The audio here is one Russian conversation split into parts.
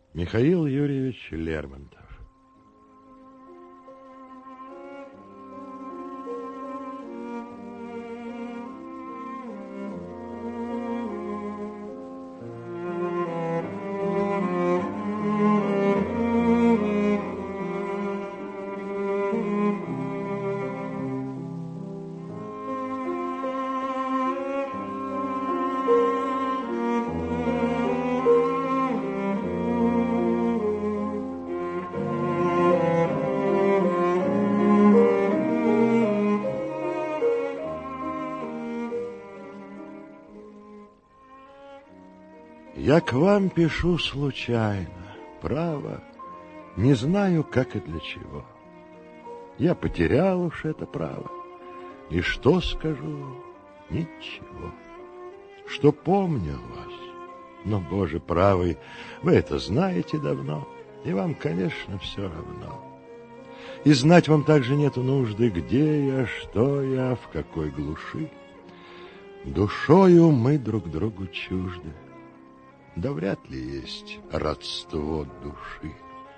Михаил Юрьевич Лермонтов. Я к вам пишу случайно, право, не знаю, как и для чего. Я потерял уж это право, и что скажу? Ничего. Что помню вас, но, Боже правый, вы это знаете давно, и вам, конечно, все равно. И знать вам также нету нужды, где я, что я, в какой глуши. Душою мы друг другу чужды. Да вряд ли есть родство души.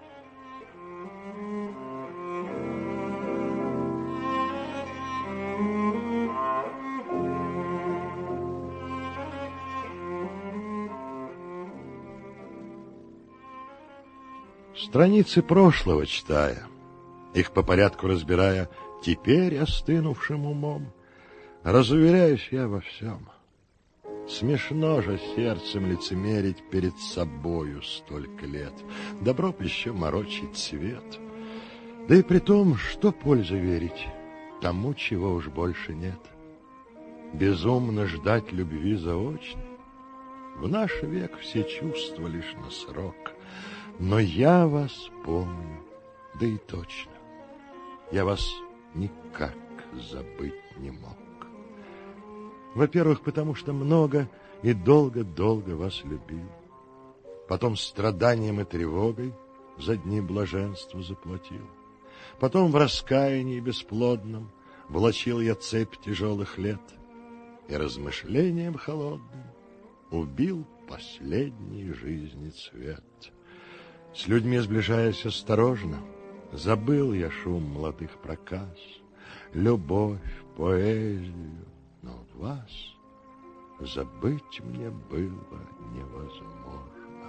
Страницы прошлого читая, их по порядку разбирая, теперь остынувшим умом, разуверяюсь я во всем. Смешно же сердцем лицемерить перед собою столько лет. Добро б еще морочить цвет. Да и при том, что пользы верить тому, чего уж больше нет. Безумно ждать любви заочно. В наш век все чувства лишь на срок. Но я вас помню, да и точно. Я вас никак забыть не мог. Во-первых, потому что много и долго-долго вас любил. Потом страданием и тревогой за дни блаженства заплатил. Потом в раскаянии бесплодном влачил я цепь тяжелых лет и размышлением холодным убил последний жизни цвет. С людьми сближаясь осторожно, забыл я шум молодых проказ, любовь, поэзию. Но вас забыть мне было невозможно.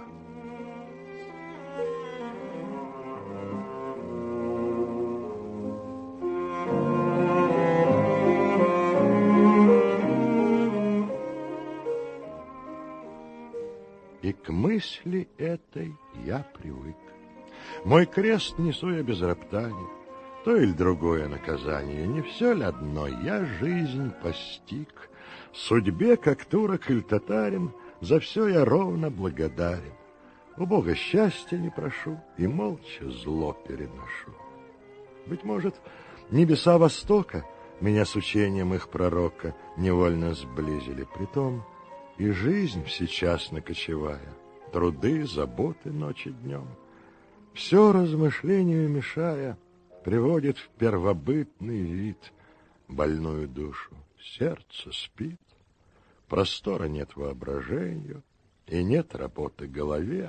И к мысли этой я привык. Мой крест несу я без роптания. То или другое наказание, не все ли одно, я жизнь постиг. Судьбе, как турок или татарин, за все я ровно благодарен. У Бога счастья не прошу и молча зло переношу. Быть может, небеса Востока меня с учением их пророка невольно сблизили. Притом и жизнь всечасно кочевая, труды, заботы ночи днем, все размышлению мешая, приводит в первобытный вид больную душу. Сердце спит, простора нет воображению, и нет работы голове.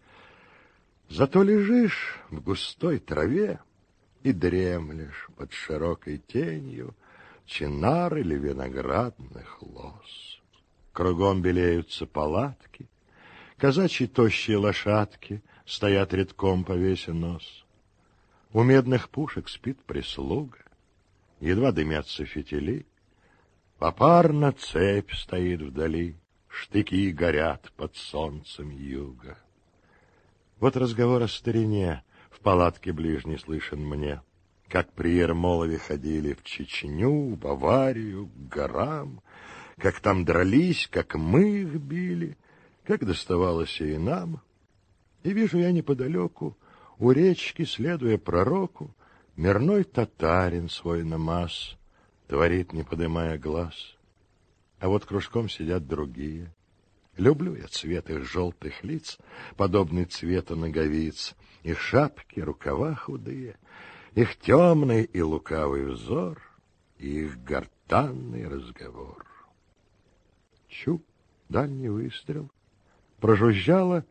Зато лежишь в густой траве и дремлешь под широкой тенью чинар или виноградных лоз. Кругом белеются палатки, казачьи тощие лошадки стоят редком, повеся нос. У медных пушек спит прислуга, едва дымятся фитили, попарно цепь стоит вдали, штыки горят под солнцем юга. Вот разговор о старине в палатке ближней слышен мне, как при Ермолове ходили в Чечню, Баварию, к горам, как там дрались, как мы их били, как доставалось и нам. И вижу я неподалеку, у речки, следуя пророку, мирной татарин свой намаз творит, не подымая глаз. А вот кружком сидят другие. Люблю я цвет их желтых лиц, подобный цвету ноговиц, их шапки, рукава худые, их темный и лукавый взор, и их гортанный разговор. Чу, дальний выстрел. Прожужжала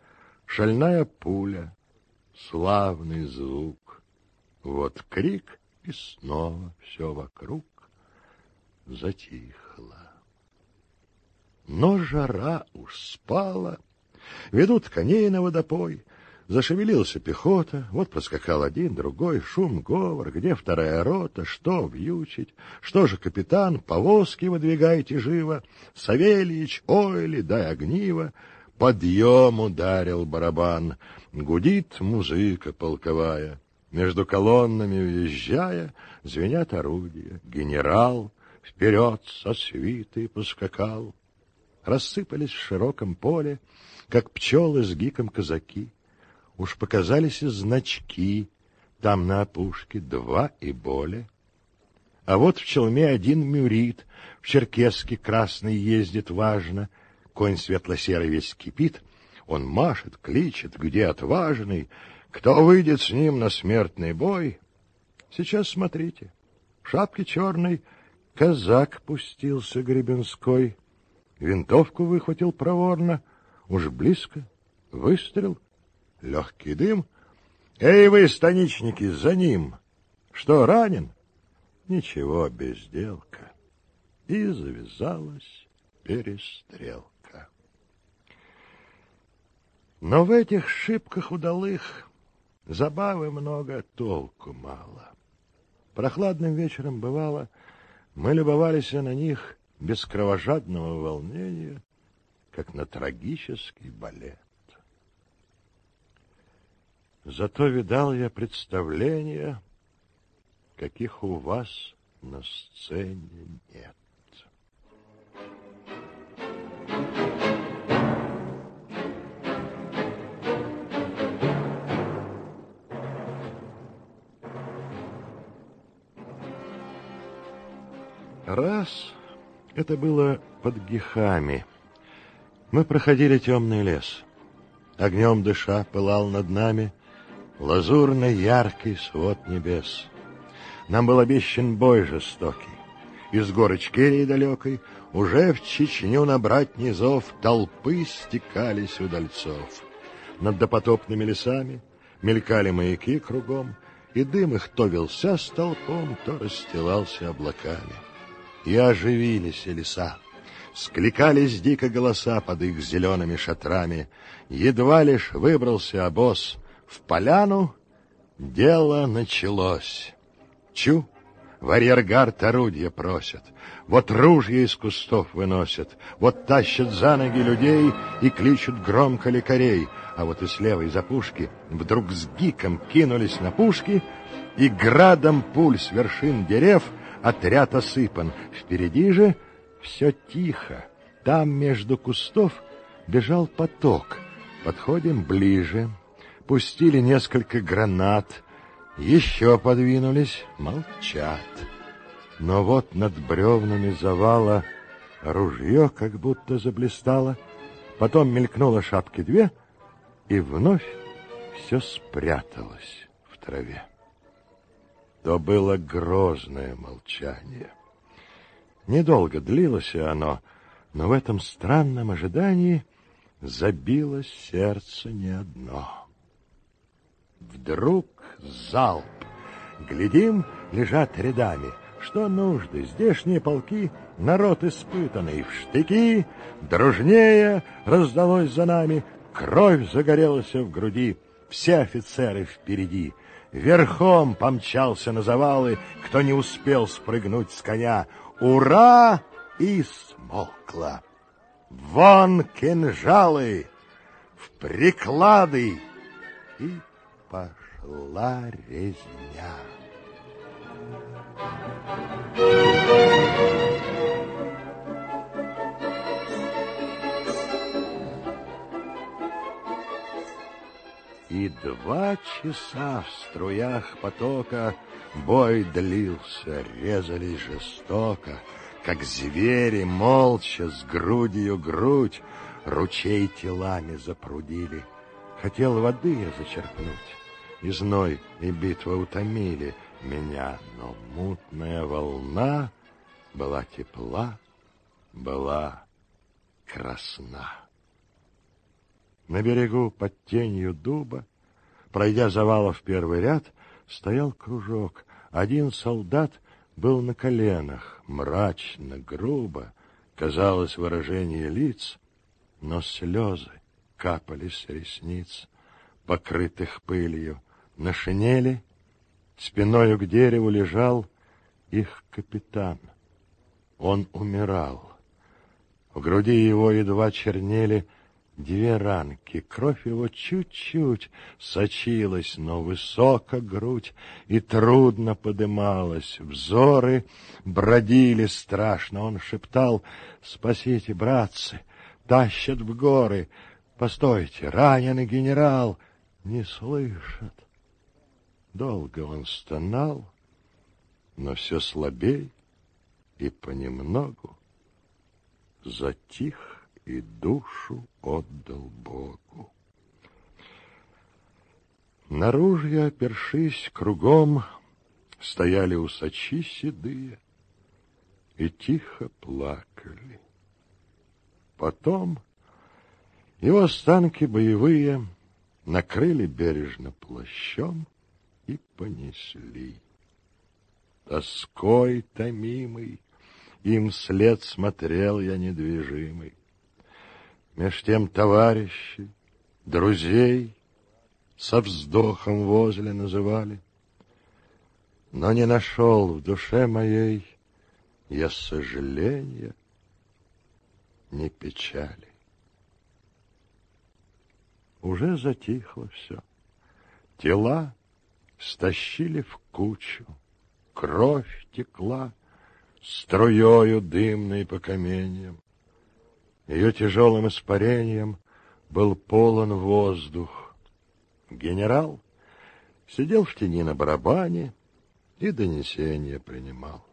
шальная пуля, славный звук. Вот крик, и снова все вокруг затихло. Но жара уж спала, ведут коней на водопой, зашевелился пехота, вот проскакал один, другой, шум, говор, где вторая рота, что вьючить, что же капитан, повозки выдвигайте живо, Савельич, ойли, дай огниво, подъем ударил барабан, гудит музыка полковая, между колоннами въезжая, звенят орудия, генерал вперед со свитой поскакал. Рассыпались в широком поле, как пчелы с гиком казаки. Уж показались и значки, там на опушке 2 и более. А вот в челме один мюрит, в черкеске красный ездит важно, конь светло-серый весь кипит, он машет, кличет, где отважный, кто выйдет с ним на смертный бой. Сейчас смотрите, в шапке черной казак пустился гребенской, винтовку выхватил проворно, уж близко, выстрел, легкий дым. Эй вы, станичники, за ним! Что, ранен? Ничего, безделка. И завязалась перестрелка. Но в этих шибках удалых забавы много, толку мало. Прохладным вечером бывало, мы любовались на них без кровожадного волнения, как на трагический балет. Зато видал я представления, каких у вас на сцене нет. Раз это было под Гихами. Мы проходили темный лес. Огнем дыша пылал над нами лазурно-яркий свод небес. Нам был обещан бой жестокий. Из горы Ичкерии далекой уже в Чечню набрать низов толпы стекались удальцов. Над допотопными лесами мелькали маяки кругом, и дым их то вился столпом, то расстилался облаками. И оживились леса. Скликались дико голоса под их зелеными шатрами. Едва лишь выбрался обоз в поляну, дело началось. Чу, в арьергард орудия просят, вот ружья из кустов выносят, вот тащат за ноги людей и кличут громко лекарей, а вот и с левой за пушки вдруг с гиком кинулись на пушки, и градом пуль с вершин дерев отряд осыпан. Впереди же все тихо. Там между кустов бежал поток. Подходим ближе. Пустили несколько гранат. Еще подвинулись. Молчат. Но вот над бревнами завала ружье как будто заблистало. Потом мелькнуло шапки 2, и вновь все спряталось в траве. То было грозное молчание. Недолго длилось оно, но в этом странном ожидании забилось сердце не одно. Вдруг залп. Глядим, лежат рядами. Что нужды, здешние полки, народ испытанный. В штыки, дружнее раздалось за нами, кровь загорелась в груди, все офицеры впереди. Верхом помчался на завалы, кто не успел спрыгнуть с коня. Ура! И смолкло. Вон кинжалы, в приклады, и пошла резня. И 2 часа в струях потока бой длился, резались жестоко, как звери, молча, с грудью грудь, ручей телами запрудили. Хотел воды я зачерпнуть, и зной, и битва утомили меня, но мутная волна была тепла, была красна. На берегу под тенью дуба, пройдя завалов первый ряд, стоял кружок. Один солдат был на коленах, мрачно, грубо, казалось выражение лиц, но слезы капали с ресниц, покрытых пылью. На шинели спиною к дереву лежал их капитан. Он умирал. В груди его едва чернели две ранки. Кровь его чуть-чуть сочилась, но высоко грудь и трудно подымалась. Взоры бродили страшно. Он шептал: «Спасите, братцы, тащат в горы! Постойте, раненый генерал!» Не слышат. Долго он стонал, но все слабей и понемногу затих и душу отдал Богу. На ружья, опершись кругом, стояли усачи седые и тихо плакали. Потом его останки боевые накрыли бережно плащом и понесли. Тоской томимый им вслед смотрел я недвижимый. Меж тем товарищи, друзей со вздохом возле называли, но не нашел в душе моей я сожаления, ни печали. Уже затихло все. Тела стащили в кучу, кровь текла струею дымной по каменьям. Ее тяжелым испарением был полон воздух. Генерал сидел в тени на барабане и донесения принимал.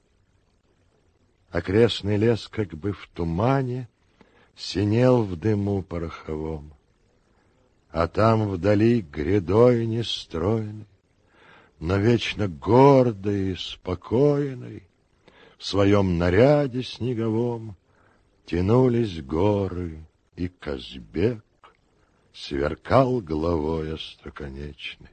Окрестный лес как бы в тумане синел в дыму пороховом, а там вдали грядой нестройной, но вечно гордой и спокойной, в своем наряде снеговом тянулись горы, и Казбек сверкал головой остроконечной.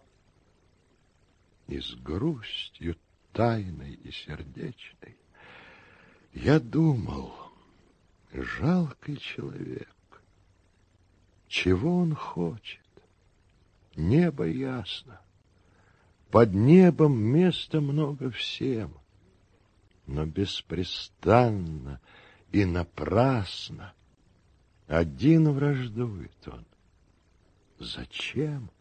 И с грустью тайной и сердечной я думал: жалкий человек, чего он хочет? Небо ясно, под небом места много всем, но беспрестанно и напрасно один враждует он. Зачем?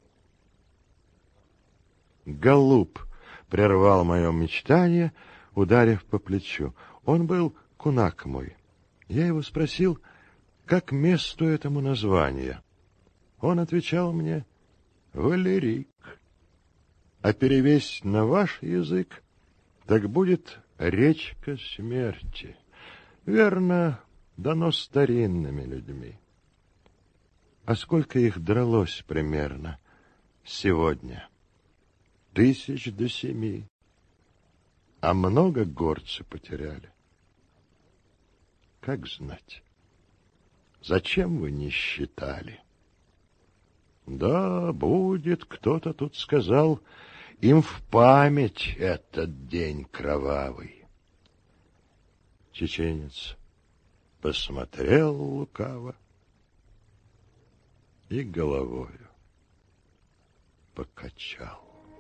Голуб прервал мое мечтание, ударив по плечу. Он был кунак мой. Я его спросил, как месту этому название. Он отвечал мне: Валерик. А перевесь на ваш язык, так будет речка смерти. Верно, дано старинными людьми. А сколько их дралось примерно сегодня? 1000 до 7. А много горцы потеряли? Как знать? Зачем вы не считали? Да, будет, кто-то тут сказал, им в память этот день кровавый. Чеченец посмотрел лукаво и головою покачал.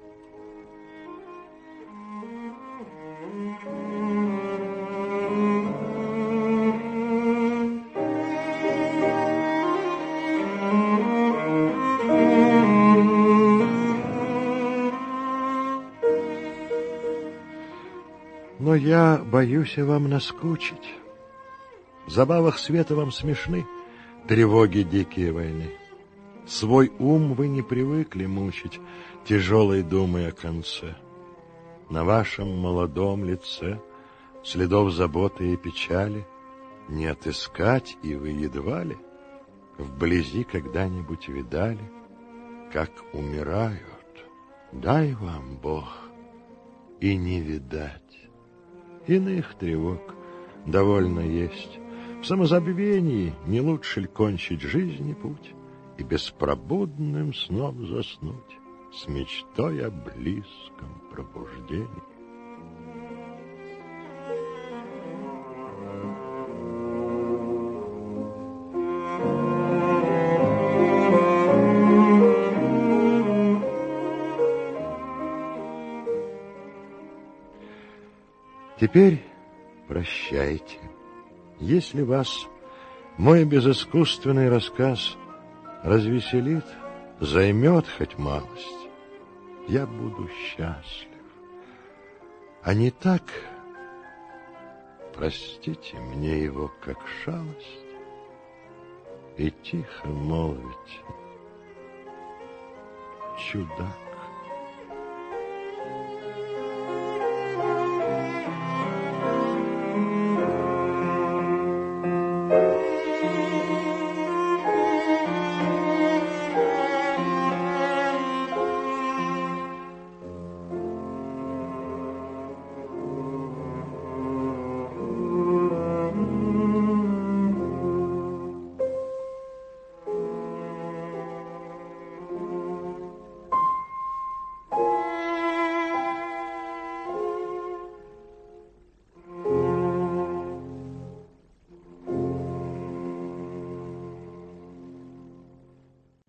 Но я боюсь вам наскучить. В забавах света вам смешны тревоги дикие войны. Свой ум вы не привыкли мучить тяжелой думой о конце. На вашем молодом лице следов заботы и печали не отыскать, и вы едва ли вблизи когда-нибудь видали, как умирают. Дай вам, Бог, и не видать. Иных тревог довольно есть. В самозабвении не лучше ли кончить жизни путь? и беспробудным сном заснуть с мечтой о близком пробуждении. Теперь прощайте. Если вас мой безыскусственный рассказ развеселит, займет хоть малость, я буду счастлив. А не так, простите мне его как шалость и тихо молвите: чудак.